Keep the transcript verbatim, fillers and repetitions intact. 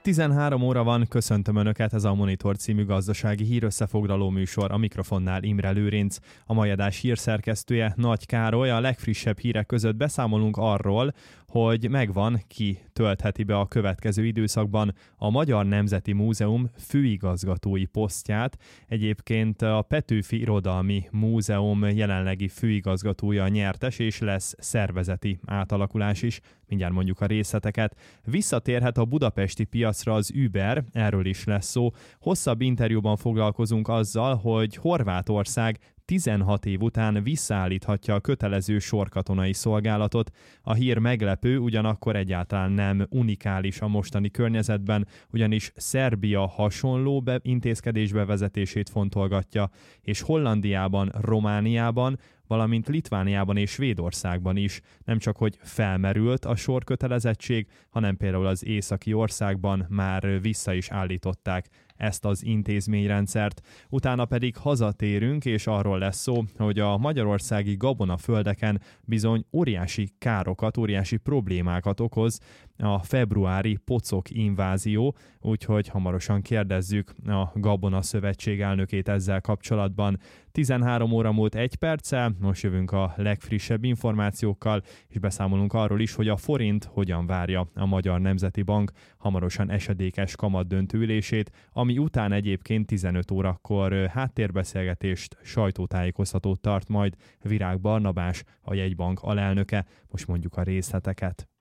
tizenhárom óra van, köszöntöm Önöket, ez a Monitor című gazdasági hírösszefoglaló műsor, a mikrofonnál Imre Lőrinc. A mai adás hírszerkesztője Nagy Károly. A legfrissebb hírek között beszámolunk arról, hogy megvan, ki töltheti be a következő időszakban a Magyar Nemzeti Múzeum főigazgatói posztját. Egyébként a Petőfi Irodalmi Múzeum jelenlegi főigazgatója nyertes, és lesz szervezeti átalakulás is. Mindjárt mondjuk a részleteket. Visszatérhet a budapesti piacra az Uber, erről is lesz szó. Hosszabb interjúban foglalkozunk azzal, hogy Horvátország tizenhat év után visszaállíthatja a kötelező sorkatonai szolgálatot. A hír meglepő, ugyanakkor egyáltalán nem unikális a mostani környezetben, ugyanis Szerbia hasonló be- intézkedés bevezetését fontolgatja, és Hollandiában, Romániában, valamint Litvániában és Svédországban is nem csak hogy felmerült a sorkötelezettség, hanem például az északi országban már vissza is állították ezt az intézményrendszert. Utána pedig hazatérünk, és arról lesz szó, hogy a magyarországi gabonaföldeken bizony óriási károkat, óriási problémákat okoz a februári pocok invázió, úgyhogy hamarosan kérdezzük a Gabona Szövetség elnökét ezzel kapcsolatban. tizenhárom óra múlt egy perccel, most jövünk a legfrissebb információkkal, és beszámolunk arról is, hogy a forint hogyan várja a Magyar Nemzeti Bank hamarosan esedékes kamatdöntő ülését, ami után egyébként tizenöt órakor háttérbeszélgetést, sajtótájékoztatót tart majd Virág Barnabás, a jegybank alelnöke. Most mondjuk a részleteket.